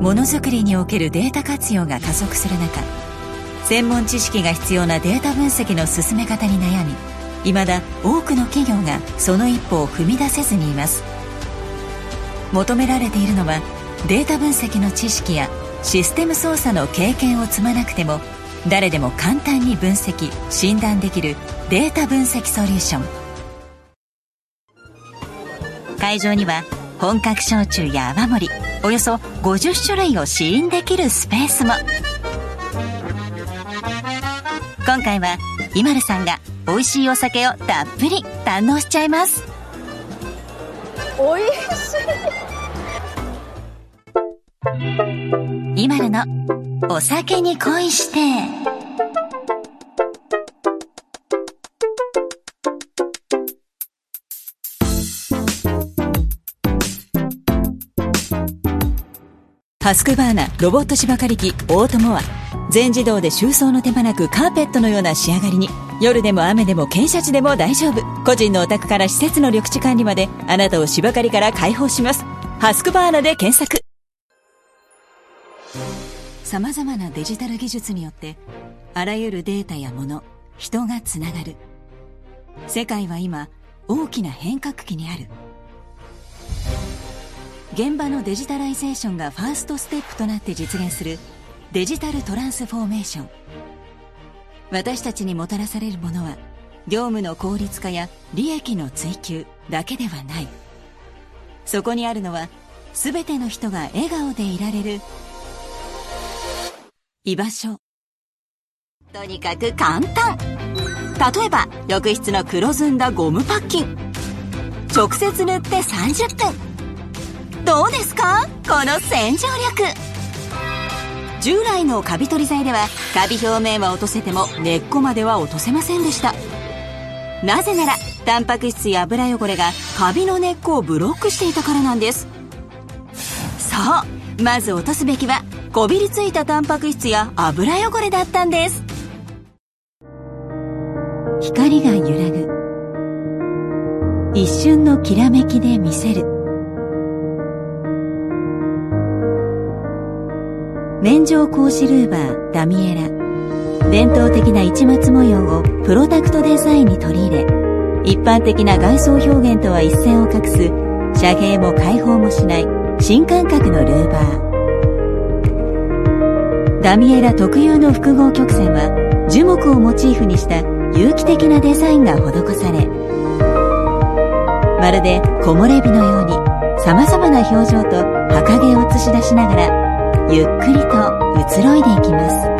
ものづくりにおけるデータ活用が加速する中、専門知識が必要なデータ分析の進め方に悩み、未だ多くの企業がその一歩を踏み出せずにいます。求められているのは、データ分析の知識やシステム操作の経験を積まなくても誰でも簡単に分析・診断できるデータ分析ソリューション。会場には本格焼酎や泡盛およそ50種類を試飲できるスペースも。今回はＩＭＡＬＵさんが美味しいお酒をたっぷり堪能しちゃいます。 おいしい。 ＩＭＡＬＵのお酒に恋して。ハスクバーナロボット芝刈り機オートモア、全自動で収納の手間なくカーペットのような仕上がりに。夜でも雨でも傾斜地でも大丈夫。個人のお宅から施設の緑地管理まで、あなたを芝刈りから解放します。ハスクバーナで検索。様々なデジタル技術によってあらゆるデータや物、人がつながる。世界は今大きな変革期にある。現場のデジタライゼーションがファーストステップとなって実現するデジタルトランスフォーメーション。私たちにもたらされるものは業務の効率化や利益の追求だけではない。そこにあるのは全ての人が笑顔でいられる居場所。とにかく簡単。例えば浴室の黒ずんだゴムパッキン、直接塗って30分。どうですか、この洗浄力。従来のカビ取り剤ではカビ表面は落とせても根っこまでは落とせませんでした。なぜならタンパク質や油汚れがカビの根っこをブロックしていたからなんです。そう、まず落とすべきはこびりついたタンパク質や油汚れだったんです。光が揺らぐ。一瞬のきらめきで見せる。綿状格子ルーバーダミエラ。伝統的な市松模様をプロダクトデザインに取り入れ、一般的な外装表現とは一線を画す遮蔽も開放もしない新感覚のルーバー。ダミエラ特有の複合曲線は樹木をモチーフにした有機的なデザインが施され、まるで木漏れ日のように様々な表情と儚げを映し出しながらゆっくりと移ろいでいきます。